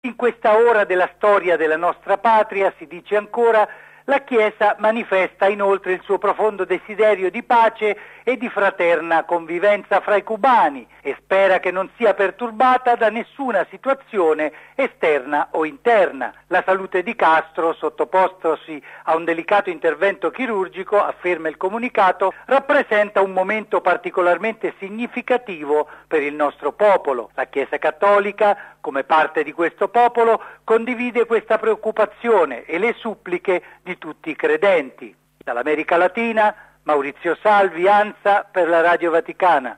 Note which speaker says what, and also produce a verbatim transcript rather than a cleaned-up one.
Speaker 1: In questa ora della storia della nostra patria, si dice ancora, la Chiesa manifesta inoltre il suo profondo desiderio di pace e di fraterna convivenza fra i cubani e spera che non sia perturbata da nessuna situazione esterna o interna. La salute di Castro, sottopostosi a un delicato intervento chirurgico, afferma il comunicato, rappresenta un momento particolarmente significativo per il nostro popolo. La Chiesa Cattolica, come parte di questo popolo, condivide questa preoccupazione e le suppliche di tutti i credenti. Dall'America Latina, Maurizio Salvi, ANSA, per la Radio Vaticana.